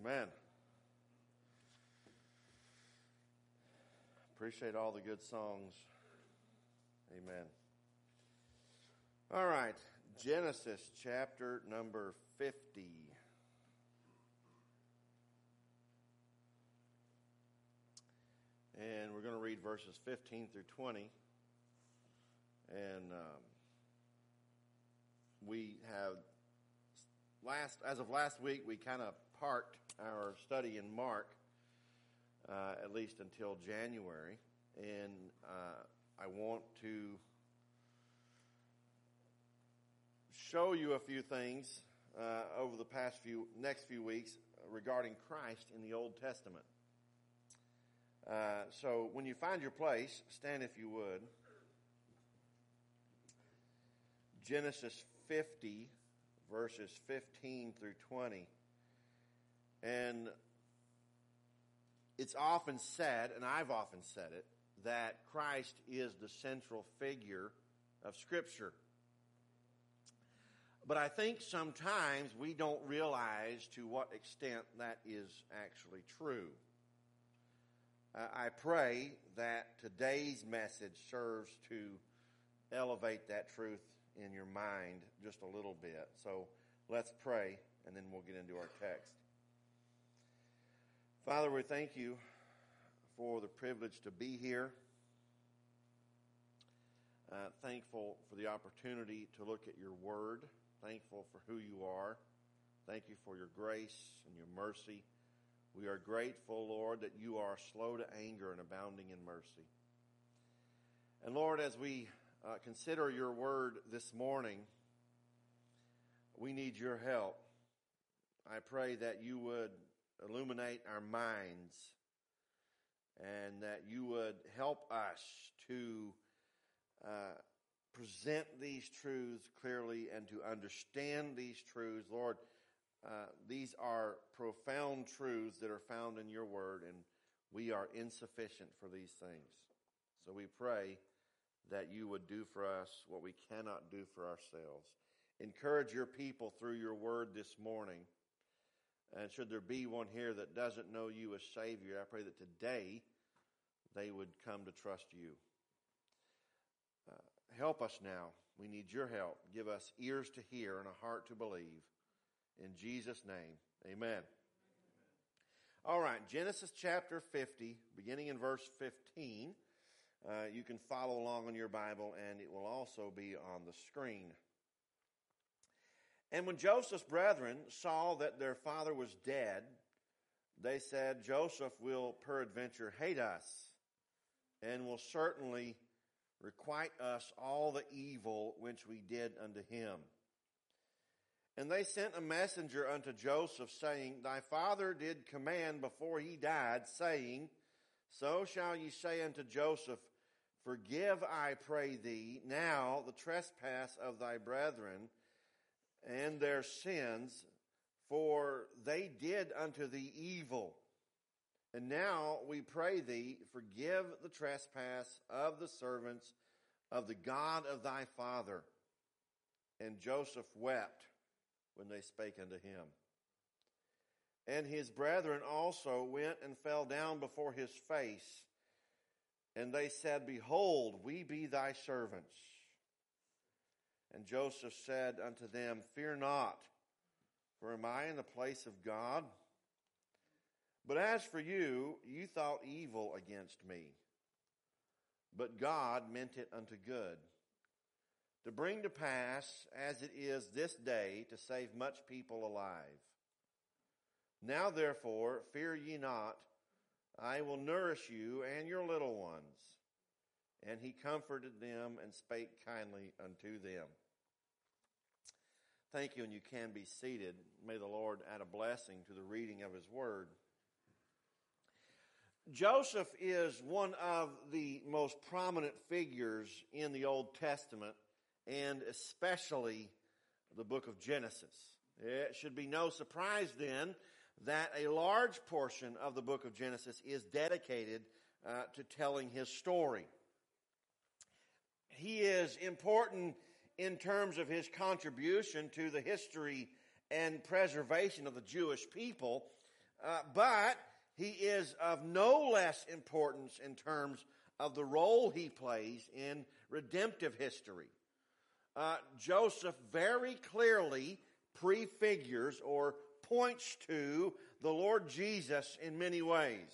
Amen. Appreciate all the good songs. Amen. All right, Genesis chapter number 50. And we're going to read verses 15 through 20. And we have, as of last week, we kind of parked our study in Mark, at least until January. And I want to show you a few things over the next few weeks regarding Christ in the Old Testament. So when you find your place, stand if you would. Genesis 50, verses 15 through 20. And it's often said, and I've often said it, that Christ is the central figure of Scripture. But I think sometimes we don't realize to what extent that is actually true. I pray that today's message serves to elevate that truth in your mind just a little bit. So let's pray, and then we'll get into our text. Father, we thank you for the privilege to be here. Thankful for the opportunity to look at your word. Thankful for who you are. Thank you for your grace and your mercy. We are grateful, Lord, that you are slow to anger and abounding in mercy. And Lord, as we consider your word this morning, we need your help. I pray that you would illuminate our minds and that you would help us to present these truths clearly and to understand these truths. Lord, these are profound truths that are found in your word, and we are insufficient for these things. So we pray that you would do for us what we cannot do for ourselves. Encourage your people through your word this morning. And should there be one here that doesn't know you as Savior, I pray that today they would come to trust you. Help us now. We need your help. Give us ears to hear and a heart to believe. In Jesus' name, amen. All right, Genesis chapter 50, beginning in verse 15. You can follow along on your Bible, and it will also be on the screen. And when Joseph's brethren saw that their father was dead, they said, Joseph will peradventure hate us, and will certainly requite us all the evil which we did unto him. And they sent a messenger unto Joseph, saying, Thy father did command before he died, saying, So shall ye say unto Joseph, Forgive, I pray thee, now the trespass of thy brethren and their sins, for they did unto thee evil. And now we pray thee, forgive the trespass of the servants of the God of thy father. And Joseph wept when they spake unto him. And his brethren also went and fell down before his face. And they said, Behold, we be thy servants. And Joseph said unto them, Fear not, for am I in the place of God? But as for you, you thought evil against me. But God meant it unto good, to bring to pass, as it is this day, to save much people alive. Now therefore, fear ye not, I will nourish you and your little ones. And he comforted them and spake kindly unto them. Thank you, and you can be seated. May the Lord add a blessing to the reading of his word. Joseph is one of the most prominent figures in the Old Testament, and especially the book of Genesis. It should be no surprise then that a large portion of the book of Genesis is dedicated to telling his story. He is important in terms of his contribution to the history and preservation of the Jewish people, but he is of no less importance in terms of the role he plays in redemptive history. Joseph very clearly prefigures or points to the Lord Jesus in many ways.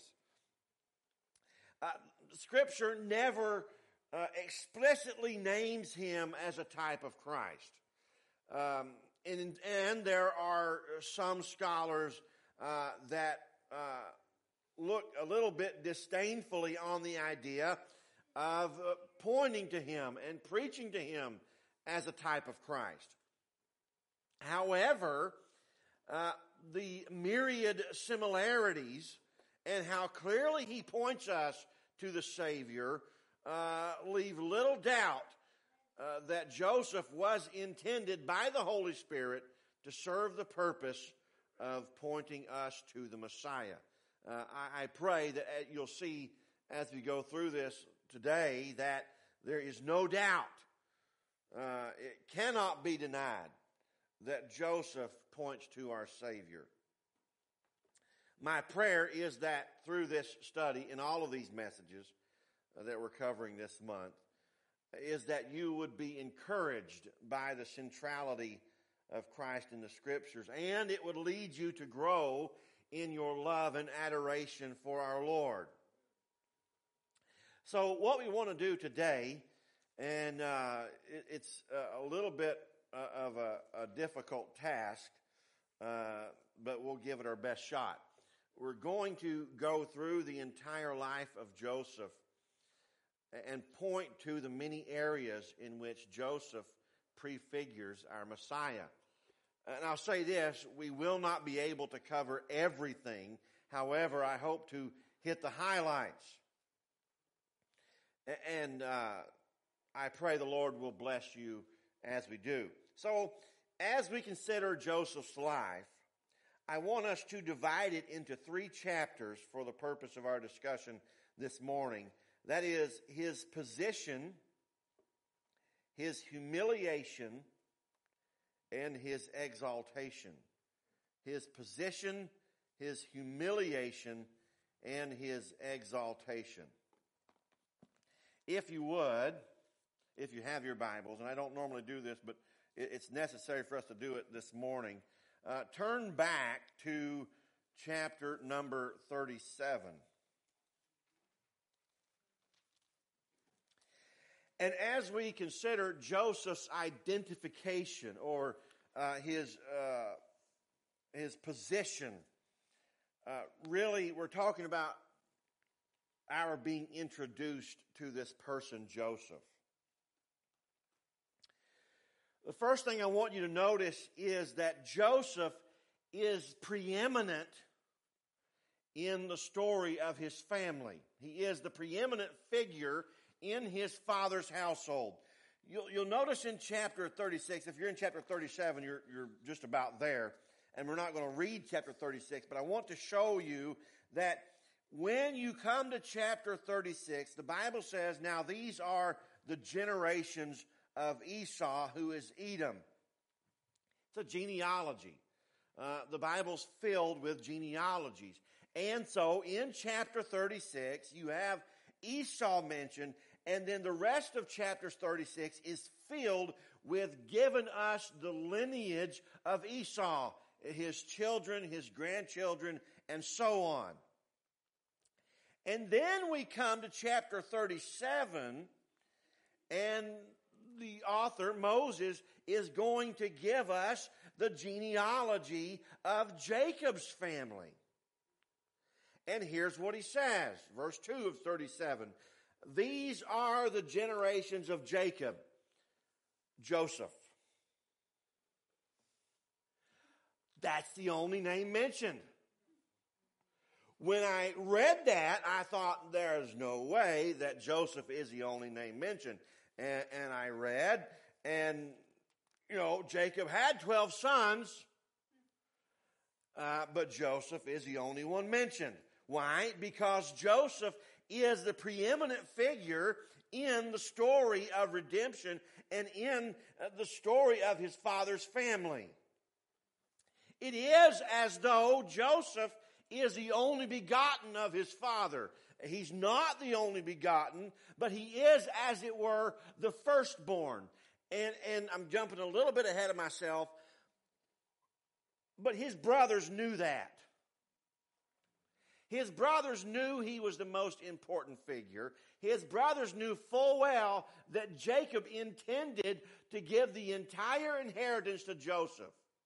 Scripture never explicitly names him as a type of Christ. And there are some scholars that look a little bit disdainfully on the idea of pointing to him and preaching to him as a type of Christ. However, the myriad similarities and how clearly he points us to the Savior leave little doubt that Joseph was intended by the Holy Spirit to serve the purpose of pointing us to the Messiah. I pray that you'll see as we go through this today that there is no doubt, it cannot be denied, that Joseph points to our Savior. My prayer is that through this study and all of these messages that we're covering this month, is that you would be encouraged by the centrality of Christ in the Scriptures, and it would lead you to grow in your love and adoration for our Lord. So what we want to do today, and it's a little bit of a difficult task, but we'll give it our best shot. We're going to go through the entire life of Joseph and point to the many areas in which Joseph prefigures our Messiah. And I'll say this, we will not be able to cover everything. However, I hope to hit the highlights. And I pray the Lord will bless you as we do. So, as we consider Joseph's life, I want us to divide it into 3 chapters for the purpose of our discussion this morning. That is, his position, his humiliation, and his exaltation. His position, his humiliation, and his exaltation. If you would, if you have your Bibles, and I don't normally do this, but it's necessary for us to do it this morning, turn back to chapter number 37. And as we consider Joseph's identification or his position, really we're talking about our being introduced to this person, Joseph. The first thing I want you to notice is that Joseph is preeminent in the story of his family. He is the preeminent figure in his father's household. You'll notice in chapter 36, if you're in chapter 37, you're just about there. And we're not going to read chapter 36, but I want to show you that when you come to chapter 36, the Bible says, now these are the generations of Esau, who is Edom. It's a genealogy. The Bible's filled with genealogies. And so in chapter 36, you have Esau mentioned, and then the rest of chapters 36 is filled with giving us the lineage of Esau, his children, his grandchildren, and so on. And then we come to chapter 37, and the author, Moses, is going to give us the genealogy of Jacob's family. And here's what he says, verse 2 of 37. These are the generations of Jacob, Joseph. That's the only name mentioned. When I read that, I thought there's no way that Joseph is the only name mentioned. And I read, and, Jacob had 12 sons, but Joseph is the only one mentioned. Why? Because Joseph is the preeminent figure in the story of redemption and in the story of his father's family. It is as though Joseph is the only begotten of his Father. He's not the only begotten, but he is, as it were, the firstborn. And I'm jumping a little bit ahead of myself, but his brothers knew that. His brothers knew he was the most important figure. His brothers knew full well that Jacob intended to give the entire inheritance to Joseph.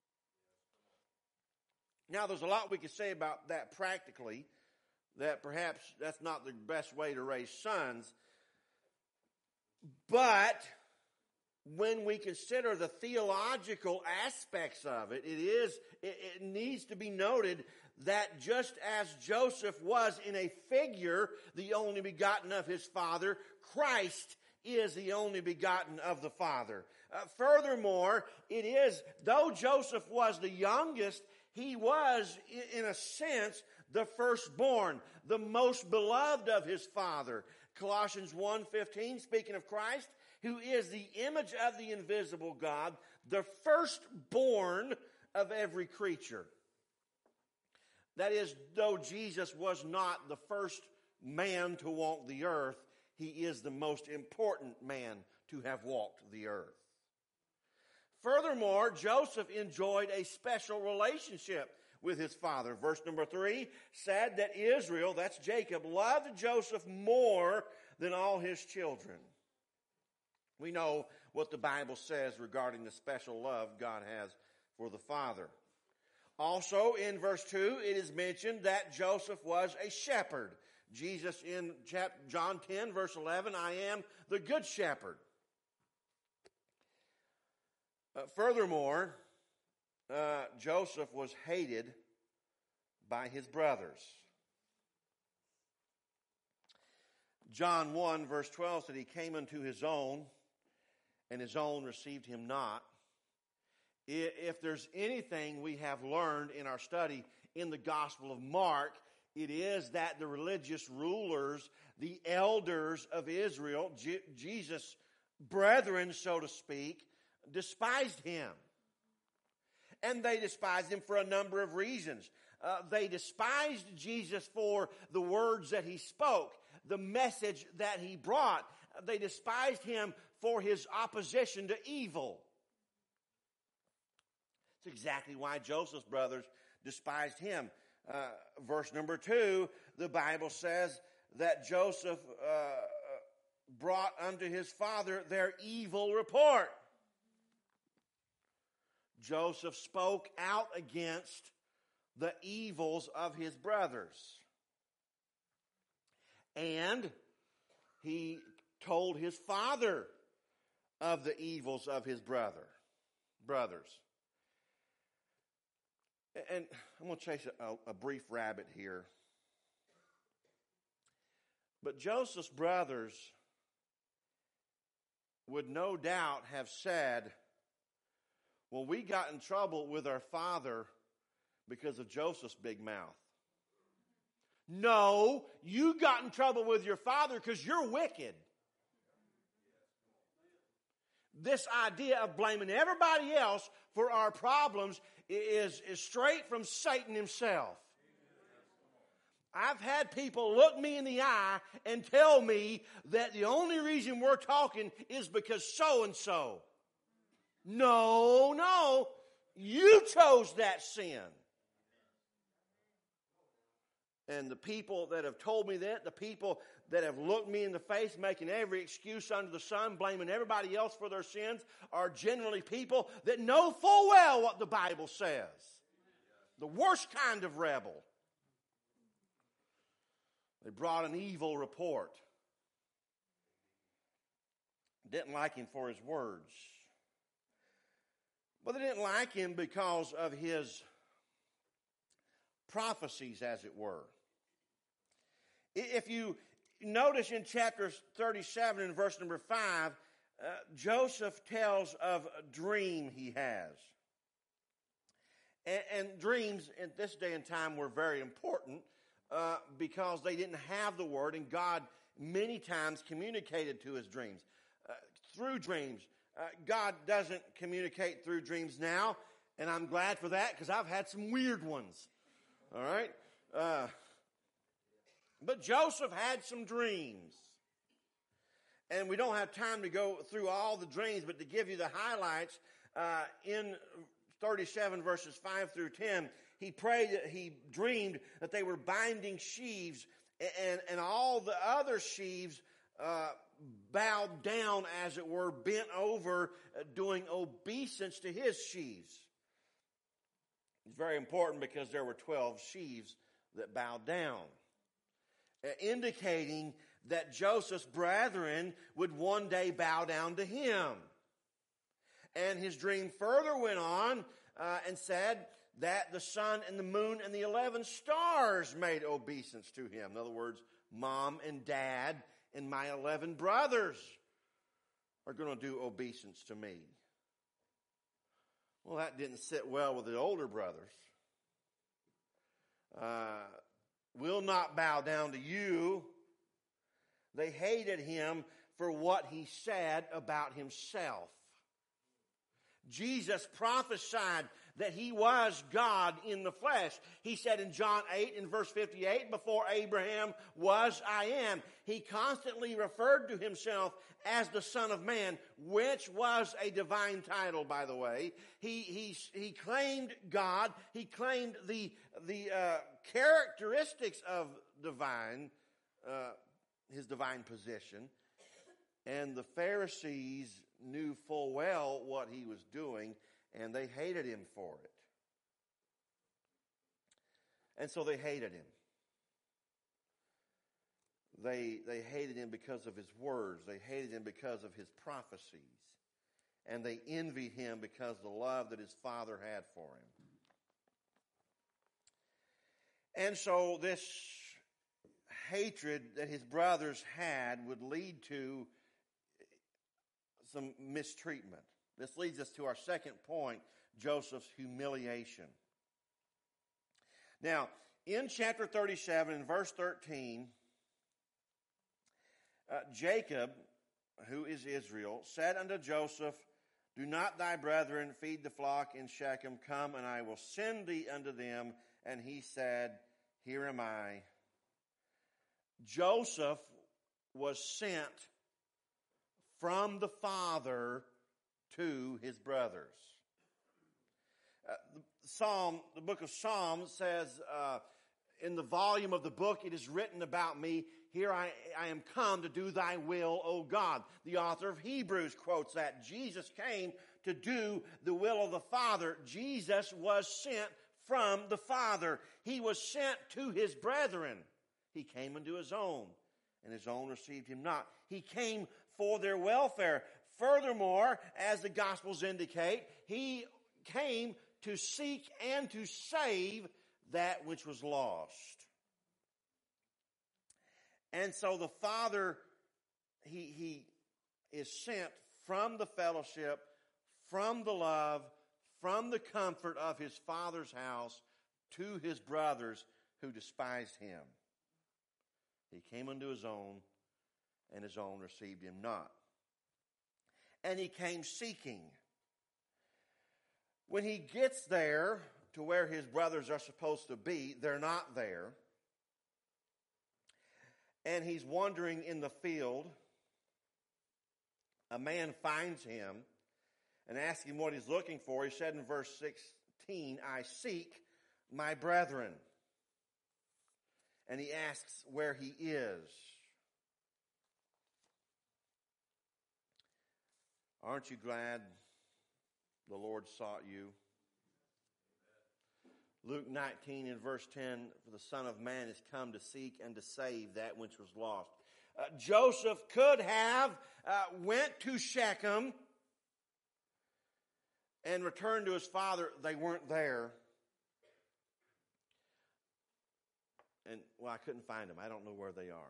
Now, there's a lot we could say about that practically, that perhaps that's not the best way to raise sons. But when we consider the theological aspects of it, it needs to be noted that just as Joseph was in a figure the only begotten of his Father, Christ is the only begotten of the Father. Furthermore, it is, though Joseph was the youngest, he was, in a sense, the firstborn, the most beloved of his Father. Colossians 1:15, speaking of Christ, who is the image of the invisible God, the firstborn of every creature. That is, though Jesus was not the first man to walk the earth, he is the most important man to have walked the earth. Furthermore, Joseph enjoyed a special relationship with his father. Verse number 3 said that Israel, that's Jacob, loved Joseph more than all his children. We know what the Bible says regarding the special love God has for the father. Also, in verse 2, it is mentioned that Joseph was a shepherd. Jesus in John 10, verse 11, I am the good shepherd. Furthermore, Joseph was hated by his brothers. John 1, verse 12 said, he came unto his own, and his own received him not. If there's anything we have learned in our study in the Gospel of Mark, it is that the religious rulers, the elders of Israel, Jesus' brethren, so to speak, despised him. And they despised him for a number of reasons. They despised Jesus for the words that he spoke, the message that he brought. They despised him for his opposition to evil. That's exactly why Joseph's brothers despised him. Verse number 2, the Bible says that Joseph brought unto his father their evil report. Joseph spoke out against the evils of his brothers. And he told his father of the evils of his brothers. And I'm going to chase a brief rabbit here. But Joseph's brothers would no doubt have said, well, we got in trouble with our father because of Joseph's big mouth. No, you got in trouble with your father because you're wicked. This idea of blaming everybody else for our problems is straight from Satan himself. I've had people look me in the eye and tell me that the only reason we're talking is because so-and-so. No, you chose that sin. And the people that have told me that, the people that have looked me in the face, making every excuse under the sun, blaming everybody else for their sins, are generally people that know full well what the Bible says. The worst kind of rebel. They brought an evil report. Didn't like him for his words. But they didn't like him because of his prophecies, as it were. If you notice in chapter 37 and verse number 5, Joseph tells of a dream he has. And dreams in this day and time were very important because they didn't have the word, and God many times communicated to his dreams. Through dreams. God doesn't communicate through dreams now, and I'm glad for that because I've had some weird ones. All right? But Joseph had some dreams. And we don't have time to go through all the dreams, but to give you the highlights, in 37 verses 5 through 10, he dreamed that they were binding sheaves, and all the other sheaves bowed down, as it were, bent over, doing obeisance to his sheaves. It's very important because there were 12 sheaves that bowed down, indicating that Joseph's brethren would one day bow down to him. And his dream further went on and said that the sun and the moon and the 11 stars made obeisance to him. In other words, mom and dad and my 11 brothers are going to do obeisance to me. Well, that didn't sit well with the older brothers. Will not bow down to you. They hated him for what he said about himself. Jesus prophesied that he was God in the flesh. He said in John 8 in verse 58, before Abraham was, I am. He constantly referred to himself as the Son of Man, which was a divine title, by the way. He claimed God. He claimed the characteristics of divine, his divine position. And the Pharisees knew full well what he was doing, and they hated him for it. And so they hated him. They hated him because of his words. They hated him because of his prophecies. And they envied him because of the love that his father had for him. And so this hatred that his brothers had would lead to some mistreatment. This leads us to our second point, Joseph's humiliation. Now, in chapter 37, in verse 13, Jacob, who is Israel, said unto Joseph, do not thy brethren feed the flock in Shechem? Come, and I will send thee unto them. And he said, here am I. Joseph was sent from the father to his brothers. The book of Psalms says, in the volume of the book, it is written about me, here I am come to do thy will, O God. The author of Hebrews quotes that. Jesus came to do the will of the Father. Jesus was sent from the Father. He was sent to his brethren. He came unto his own, and his own received him not. He came for their welfare. Furthermore, as the Gospels indicate, he came to seek and to save that which was lost. And so the Father, he is sent from the fellowship, from the love, from the comfort of his Father's house to his brothers who despised him. He came unto his own, and his own received him not. And he came seeking. When he gets there to where his brothers are supposed to be, they're not there. And he's wandering in the field. A man finds him and asks him what he's looking for. He said in verse 16, I seek my brethren. And he asks where he is. Aren't you glad the Lord sought you? Luke 19 in verse 10, for the Son of Man is come to seek and to save that which was lost. Joseph could have went to Shechem and returned to his father. They weren't there. And, well, I couldn't find them. I don't know where they are.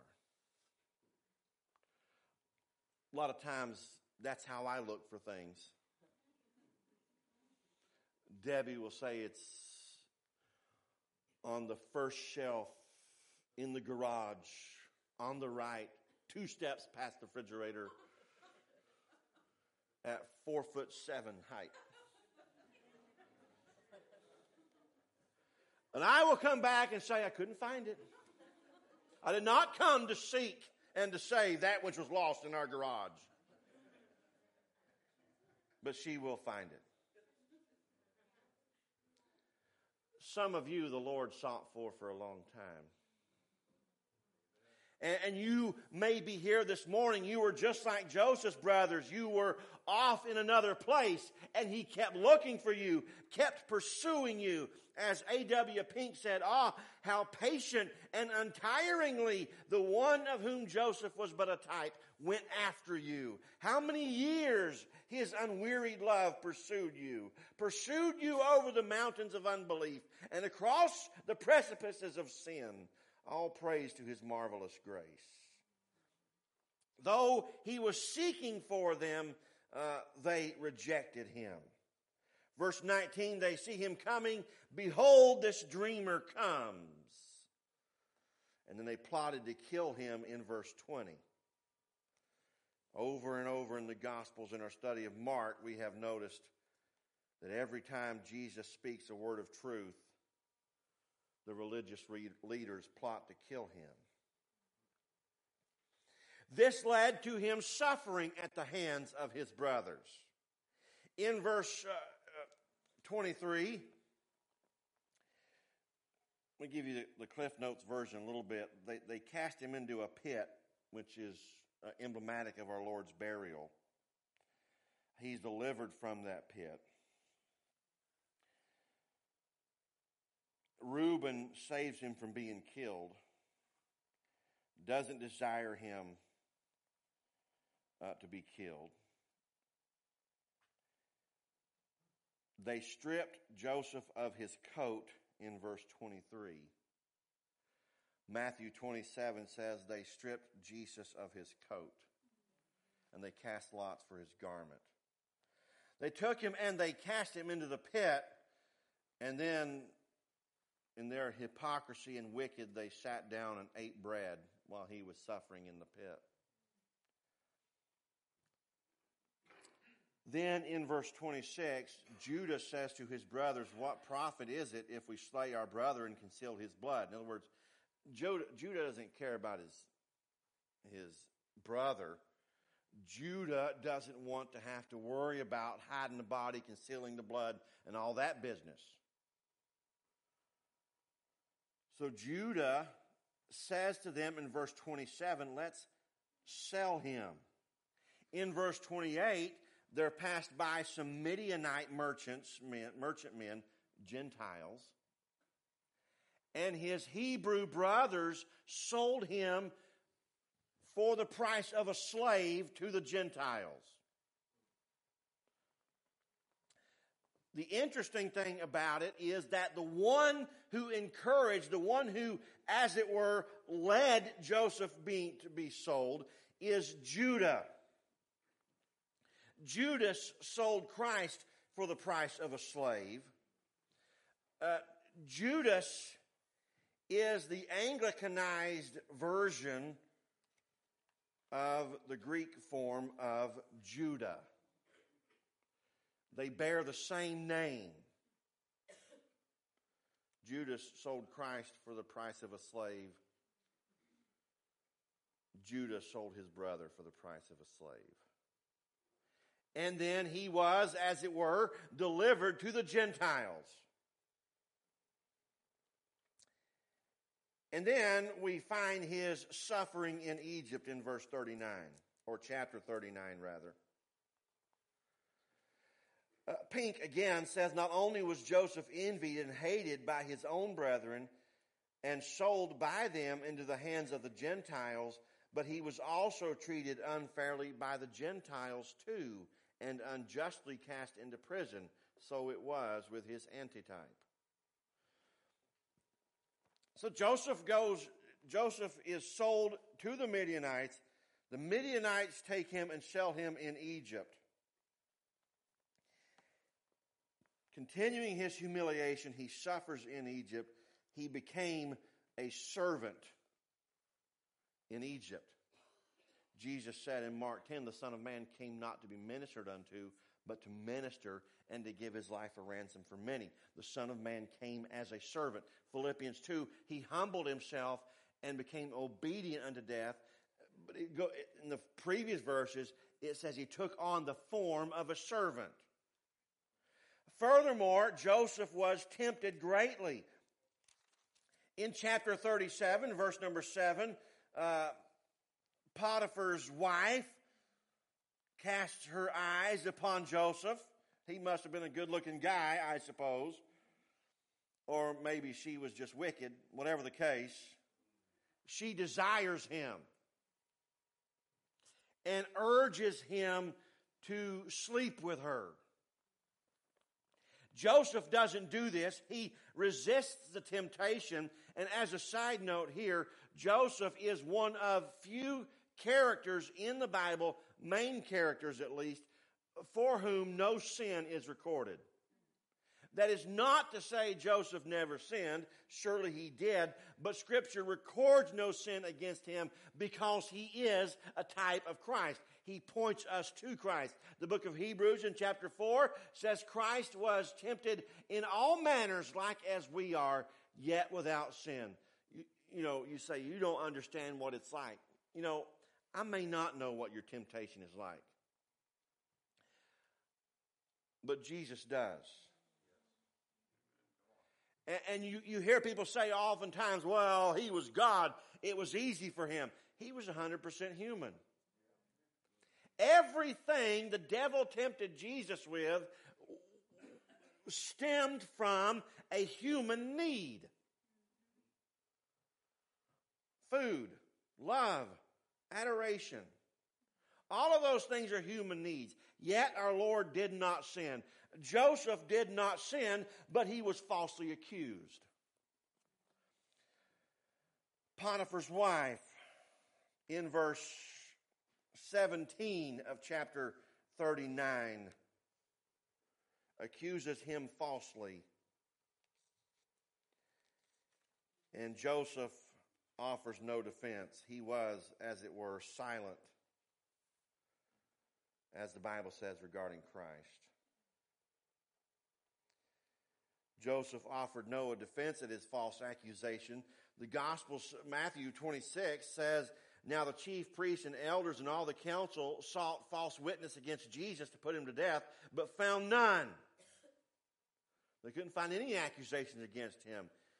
A lot of times, that's how I look for things. Debbie will say it's on the first shelf in the garage, on the right, 2 steps past the refrigerator at 4'7" height. And I will come back and say, I couldn't find it. I did not come to seek and to save that which was lost in our garage. But she will find it. Some of you the Lord sought for a long time. And you may be here this morning. You were just like Joseph's brothers. You were off in another place, and he kept looking for you, kept pursuing you. As A.W. Pink said, how patient and untiringly the one of whom Joseph was but a type went after you. How many years his unwearied love pursued you over the mountains of unbelief and across the precipices of sin. All praise to his marvelous grace. Though he was seeking for them, they rejected him. Verse 19, they see him coming. Behold, this dreamer comes. And then they plotted to kill him in verse 20. Over and over in the Gospels, in our study of Mark, we have noticed that every time Jesus speaks a word of truth, the religious leaders plot to kill him. This led to him suffering at the hands of his brothers. In verse 23, let me give you the Cliff Notes version a little bit. They cast him into a pit, which is emblematic of our Lord's burial. He's delivered from that pit. Reuben saves him from being killed, doesn't desire him to be killed. They stripped Joseph of his coat in verse 23. Matthew 27 says they stripped Jesus of his coat, and they cast lots for his garment. They took him and they cast him into the pit, and then in their hypocrisy and wicked, they sat down and ate bread while he was suffering in the pit. Then in verse 26, Judah says to his brothers, what profit is it if we slay our brother and conceal his blood? In other words, Judah doesn't care about his brother. Judah doesn't want to have to worry about hiding the body, concealing the blood, and all that business. So Judah says to them in verse 27, let's sell him. In verse 28, they're passed by some Midianite merchant men, Gentiles, and his Hebrew brothers sold him for the price of a slave to the Gentiles. The interesting thing about it is that the one who encouraged, the one who, as it were, led Joseph to be sold is Judah. Judas sold Christ for the price of a slave. Judas is the Anglicanized version of the Greek form of Judah. They bear the same name. Judas sold Christ for the price of a slave. Judah sold his brother for the price of a slave. And then he was, as it were, delivered to the Gentiles. And then we find his suffering in Egypt in verse 39, or chapter 39 rather. Pink again says, not only was Joseph envied and hated by his own brethren and sold by them into the hands of the Gentiles, but he was also treated unfairly by the Gentiles too, and unjustly cast into prison. So it was with his antitype. So Joseph is sold to the Midianites. The Midianites take him and sell him in Egypt. Continuing his humiliation, he suffers in Egypt. He became a servant in Egypt. Jesus said in Mark 10, the Son of Man came not to be ministered unto, but to minister and to give his life a ransom for many. The Son of Man came as a servant. Philippians 2, he humbled himself and became obedient unto death. But in the previous verses, it says he took on the form of a servant. Furthermore, Joseph was tempted greatly. In chapter 37, verse number 7, Potiphar's wife cast her eyes upon Joseph. He must have been a good-looking guy, I suppose. Or maybe she was just wicked. Whatever the case, she desires him and urges him to sleep with her. Joseph doesn't do this. He resists the temptation. And as a side note here, Joseph is one of few characters in the Bible, main characters at least, for whom no sin is recorded. That is not to say Joseph never sinned. Surely he did. But Scripture records no sin against him because he is a type of Christ. He points us to Christ. The book of Hebrews in chapter 4 says Christ was tempted in all manners like as we are, yet without sin. You say you don't understand what it's like. I may not know what your temptation is like. But Jesus does. And you hear people say oftentimes, well, he was God. It was easy for him. He was 100% human. Everything the devil tempted Jesus with stemmed from a human need. Food, love, adoration. All of those things are human needs. Yet our Lord did not sin. Joseph did not sin, but he was falsely accused. Potiphar's wife, in verse 17 of chapter 39, accuses him falsely. And Joseph offers no defense. He was, as it were, silent, as the Bible says regarding Christ. Joseph offered no defense at his false accusation. The Gospel, Matthew 26, says, now the chief priests and elders and all the council sought false witness against Jesus to put him to death, but found none. They couldn't find any accusations against him.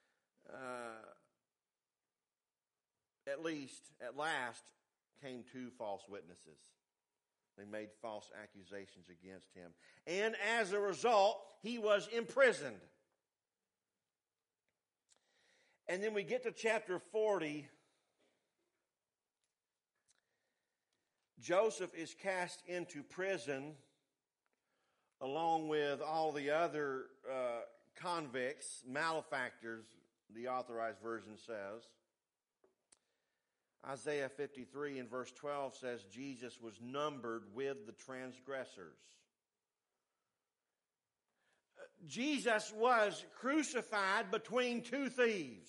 At last, came two false witnesses. They made false accusations against him. And as a result, he was imprisoned. And then we get to chapter 40. Joseph is cast into prison along with all the other convicts, malefactors, the Authorized Version says. Isaiah 53 in verse 12 says Jesus was numbered with the transgressors. Jesus was crucified between two thieves.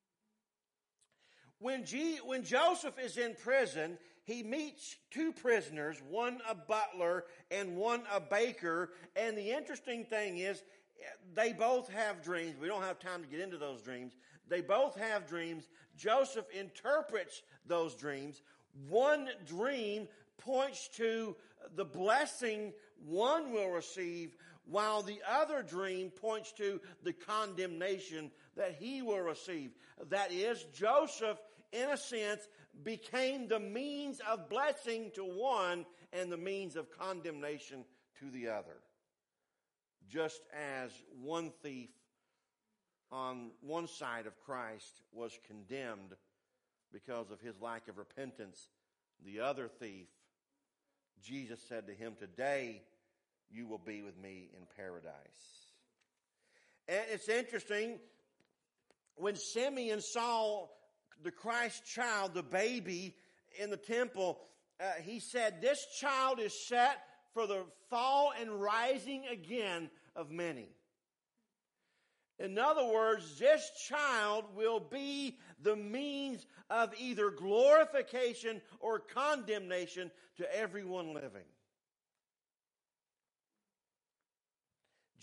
When Joseph is in prison, he meets two prisoners, one a butler and one a baker. And the interesting thing is, they both have dreams. We don't have time to get into those dreams. They both have dreams. Joseph interprets those dreams. One dream points to the blessing one will receive, while the other dream points to the condemnation that he will receive. That is, Joseph, in a sense, became the means of blessing to one and the means of condemnation to the other. Just as one thief on one side of Christ was condemned because of his lack of repentance, the other thief, Jesus said to him, today you will be with me in paradise. And it's interesting, when Simeon saw the Christ child, the baby in the temple, he said, this child is set for the fall and rising again of many. In other words, this child will be the means of either glorification or condemnation to everyone living.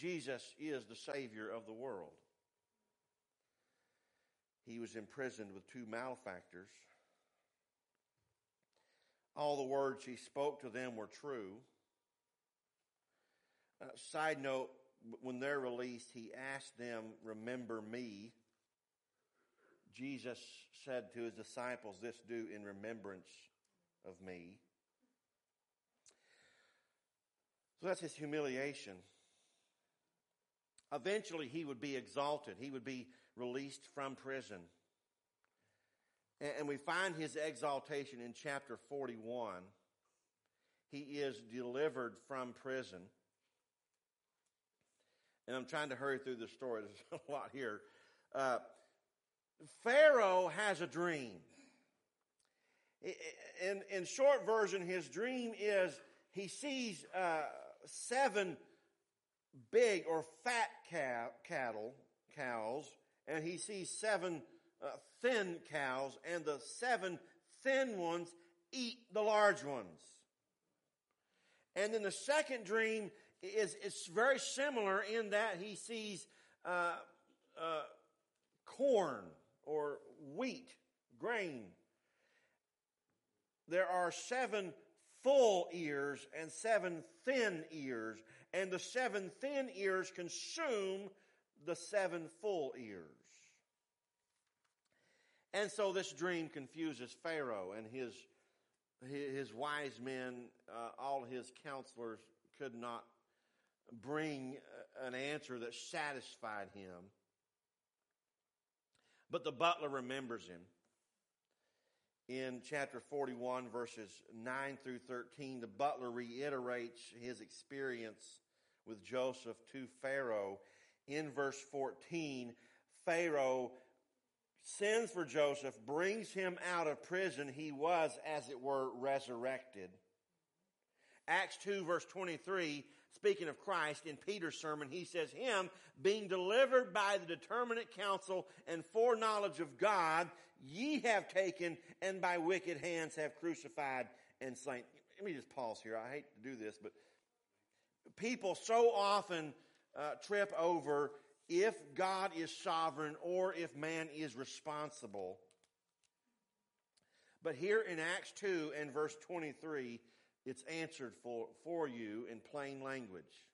Jesus is the Savior of the world. He was imprisoned with two malefactors. All the words he spoke to them were true. Side note, when they're released, he asked them, "Remember me." Jesus said to his disciples, "This do in remembrance of me." So that's his humiliation. Eventually, he would be exalted. He would be released from prison. And we find his exaltation in chapter 41. He is delivered from prison. And I'm trying to hurry through the story. There's a lot here. Pharaoh has a dream. In short version, his dream is he sees 7 big or fat cows, and he sees 7 thin cows, and the 7 thin ones eat the large ones. And then the second dream is very similar in that he sees corn or wheat, grain. There are 7 full ears and 7 thin ears, and the 7 thin ears consume the 7 full ears. And so this dream confuses Pharaoh and his wise men, all his counselors could not bring an answer that satisfied him. But the butler remembers him. In chapter 41, verses 9 through 13, the butler reiterates his experience with Joseph to Pharaoh. In verse 14, Pharaoh sends for Joseph, brings him out of prison. He was, as it were, resurrected. Acts 2, verse 23, speaking of Christ, in Peter's sermon, he says, "Him being delivered by the determinate counsel and foreknowledge of God, ye have taken, and by wicked hands have crucified and slain." Let me just pause here. I hate to do this, but people so often trip over if God is sovereign or if man is responsible. But here in Acts 2 and verse 23, it's answered for you in plain language.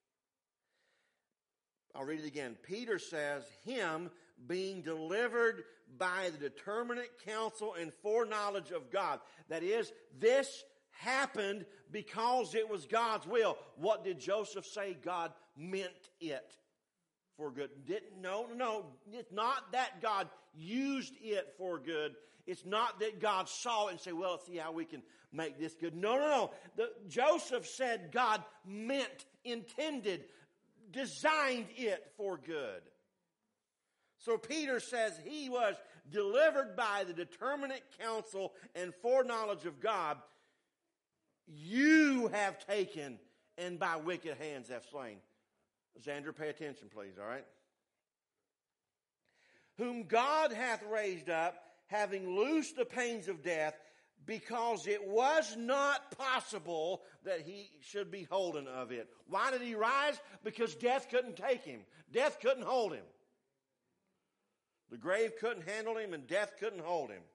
I'll read it again. Peter says, "Him being delivered by the determinate counsel and foreknowledge of God." That is, this happened because it was God's will. What did Joseph say? God meant it for good. No. It's not that God used it for good. It's not that God saw it and said, "Well, let's see how we can make this good." No. Joseph said God meant, intended, designed it for good. So Peter says he was delivered by the determinate counsel and foreknowledge of God. You have taken and by wicked hands have slain. Xander, pay attention, please, all right? "Whom God hath raised up, having loosed the pains of death, because it was not possible that he should be holden of it." Why did he rise? Because death couldn't take him. Death couldn't hold him. The grave couldn't handle him, and death couldn't hold him.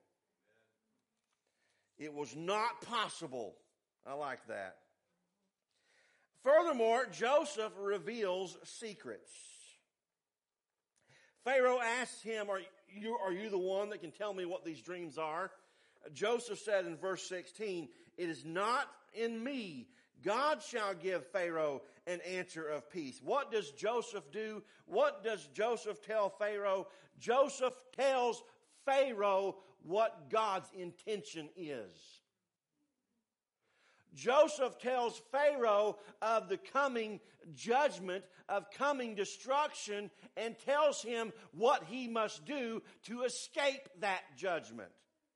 It was not possible. I like that. Furthermore, Joseph reveals secrets. Pharaoh asks him, are you the one that can tell me what these dreams are? Joseph said in verse 16, "It is not in me. God shall give Pharaoh an answer of peace." What does Joseph do? What does Joseph tell Pharaoh? Joseph tells Pharaoh what God's intention is. Joseph tells Pharaoh of the coming judgment, of coming destruction, and tells him what he must do to escape that judgment.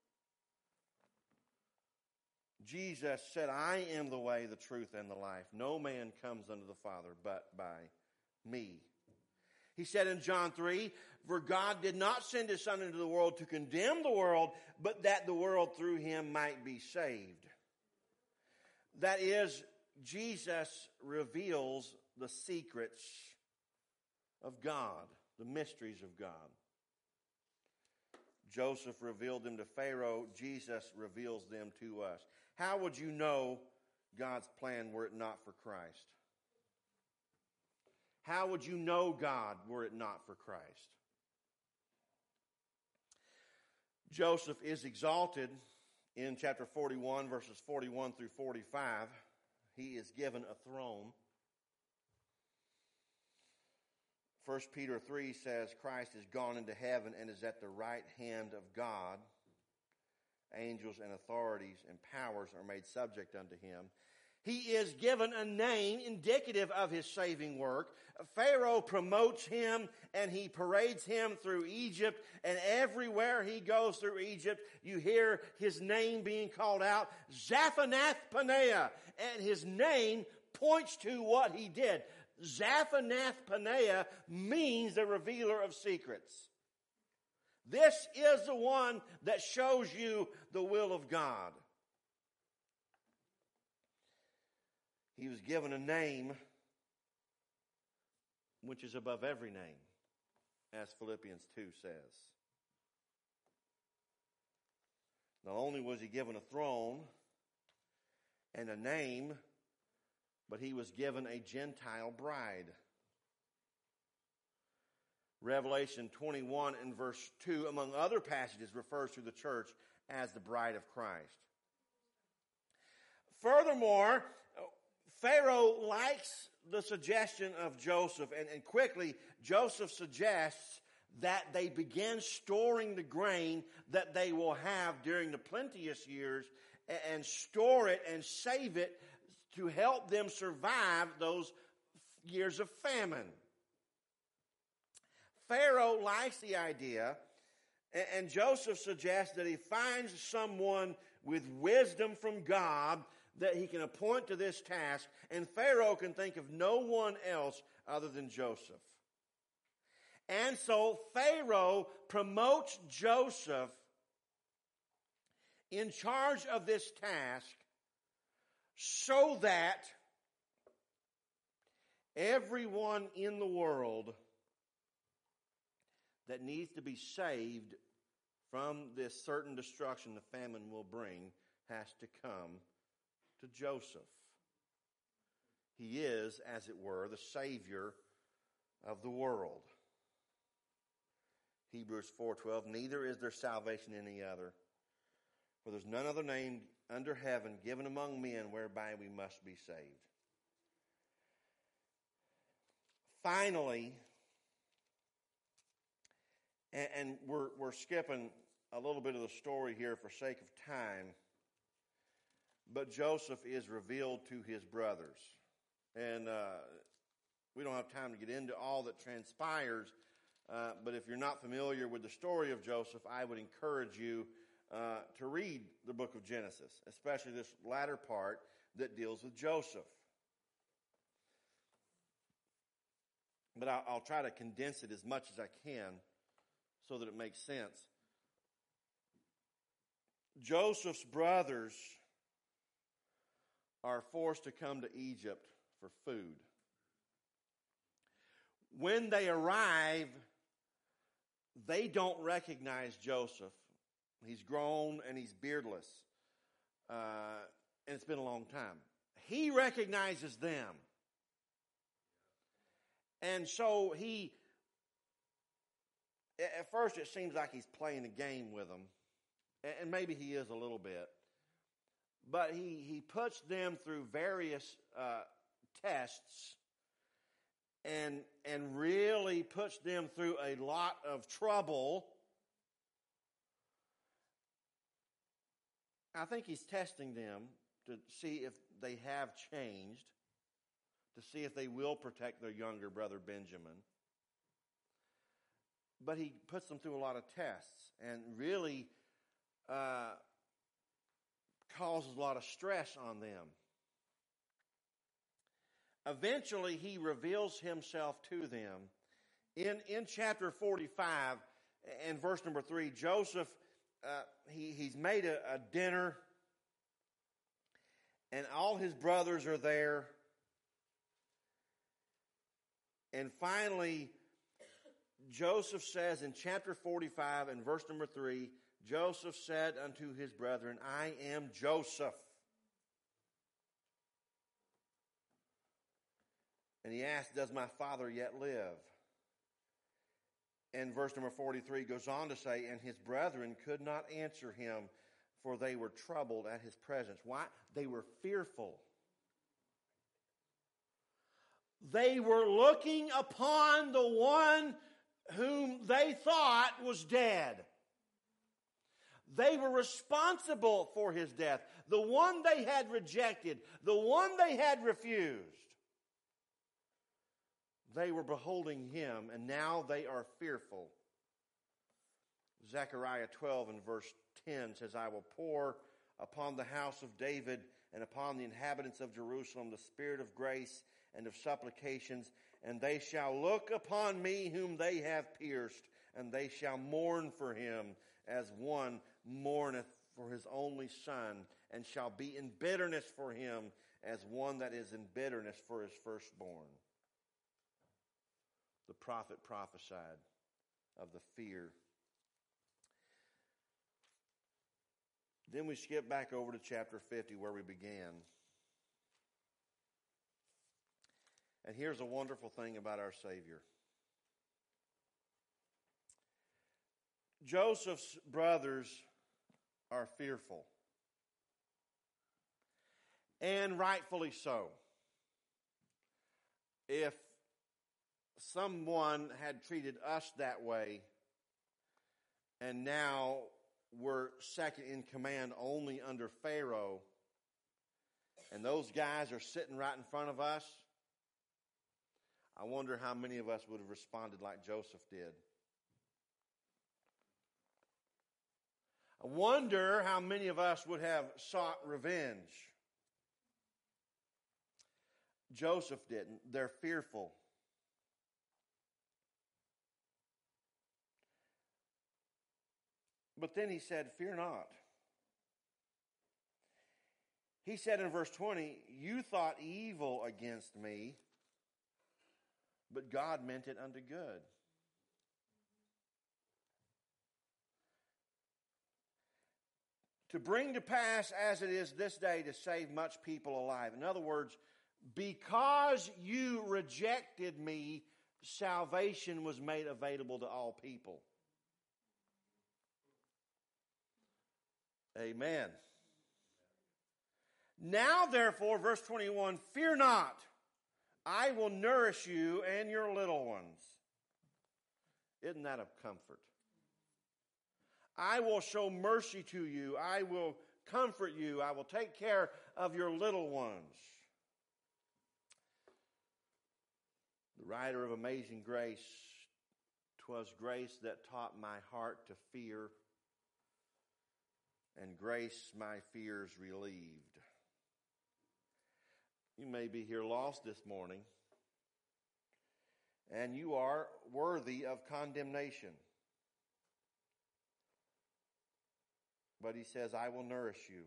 Jesus said, "I am the way, the truth, and the life. No man comes unto the Father but by me." He said in John 3, "For God did not send his Son into the world to condemn the world, but that the world through him might be saved." That is, Jesus reveals the secrets of God, the mysteries of God. Joseph revealed them to Pharaoh. Jesus reveals them to us. How would you know God's plan were it not for Christ? How would you know God were it not for Christ? Joseph is exalted in chapter 41, verses 41 through 45. He is given a throne. 1 Peter 3 says Christ is gone into heaven and is at the right hand of God. Angels and authorities and powers are made subject unto him. He is given a name indicative of his saving work. Pharaoh promotes him and he parades him through Egypt, and everywhere he goes through Egypt, you hear his name being called out, Zaphanath-Paneah, and his name points to what he did. Zaphanath-Paneah means the revealer of secrets. This is the one that shows you the will of God. He was given a name which is above every name, as Philippians 2 says. Not only was he given a throne and a name, but he was given a Gentile bride. Revelation 21 and verse 2, among other passages, refers to the church as the bride of Christ. Furthermore, Pharaoh likes the suggestion of Joseph, and quickly Joseph suggests that they begin storing the grain that they will have during the plenteous years and store it and save it to help them survive those years of famine. Pharaoh likes the idea, and Joseph suggests that he finds someone with wisdom from God that he can appoint to this task, and Pharaoh can think of no one else other than Joseph. And so Pharaoh promotes Joseph in charge of this task so that everyone in the world that needs to be saved from this certain destruction the famine will bring has to come to Joseph. He is, as it were, the Savior of the world. Hebrews 4:12, neither is there salvation in any other, for there's none other name under heaven given among men whereby we must be saved. Finally, and we're skipping a little bit of the story here for sake of time, but Joseph is revealed to his brothers. And we don't have time to get into all that transpires, but if you're not familiar with the story of Joseph, I would encourage you to read the book of Genesis, especially this latter part that deals with Joseph. But I'll try to condense it as much as I can so that it makes sense. Joseph's brothers are forced to come to Egypt for food. When they arrive, they don't recognize Joseph. He's grown and he's beardless. And it's been a long time. He recognizes them. And so at first it seems like he's playing a game with them. And maybe he is a little bit. But he puts them through various tests and really puts them through a lot of trouble. I think he's testing them to see if they have changed, to see if they will protect their younger brother Benjamin. But he puts them through a lot of tests and really causes a lot of stress on them. Eventually, he reveals himself to them. In chapter 45 and verse number 3, Joseph, he's made a dinner, and all his brothers are there. And finally, Joseph says in chapter 45 and verse number 3, Joseph said unto his brethren, I am Joseph. And he asked, does my father yet live? And verse number 43 goes on to say, and his brethren could not answer him, for they were troubled at his presence. Why? They were fearful. They were looking upon the one whom they thought was dead. They were responsible for his death. The one they had rejected, the one they had refused. They were beholding him, and now they are fearful. Zechariah 12 and verse 10 says, I will pour upon the house of David and upon the inhabitants of Jerusalem the spirit of grace and of supplications, and they shall look upon me whom they have pierced, and they shall mourn for him as one mourneth for his only son, and shall be in bitterness for him as one that is in bitterness for his firstborn. The prophet prophesied of the fear. Then we skip back over to chapter 50 where we began. And here's a wonderful thing about our Savior. Joseph's brothers are fearful. And rightfully so. If someone had treated us that way, and now we're second in command only under Pharaoh, and those guys are sitting right in front of us, I wonder how many of us would have responded like Joseph did. I wonder how many of us would have sought revenge. Joseph didn't. They're fearful. But then he said, fear not. He said in verse 20, you thought evil against me, but God meant it unto good. To bring to pass as it is this day to save much people alive. In other words, because you rejected me, salvation was made available to all people. Amen. Now, therefore, verse 21, fear not, I will nourish you and your little ones. Isn't that a comfort? I will show mercy to you. I will comfort you. I will take care of your little ones. The writer of Amazing Grace, 'twas grace that taught my heart to fear, and grace my fears relieved. You may be here lost this morning, and you are worthy of condemnation. But he says, I will nourish you.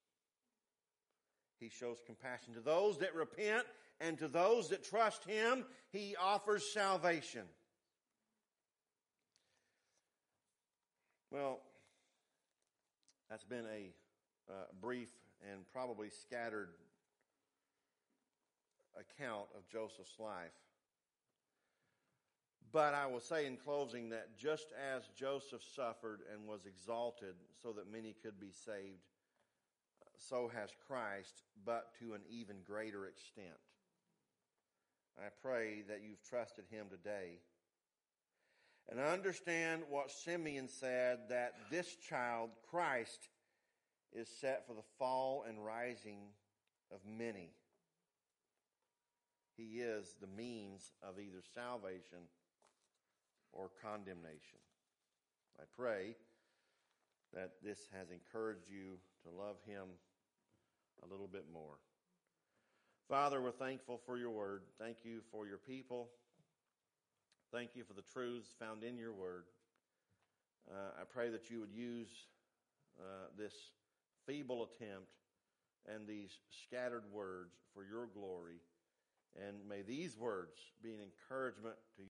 He shows compassion to those that repent, and to those that trust him, he offers salvation. Well, that's been a brief and probably scattered account of Joseph's life. But I will say in closing that just as Joseph suffered and was exalted so that many could be saved, so has Christ, but to an even greater extent. I pray that you've trusted him today. And understand what Simeon said, that this child, Christ, is set for the fall and rising of many. He is the means of either salvation or condemnation. I pray that this has encouraged you to love him a little bit more. Father, we're thankful for your word. Thank you for your people. Thank you for the truths found in your word. I pray that you would use this feeble attempt and these scattered words for your glory. And may these words be an encouragement to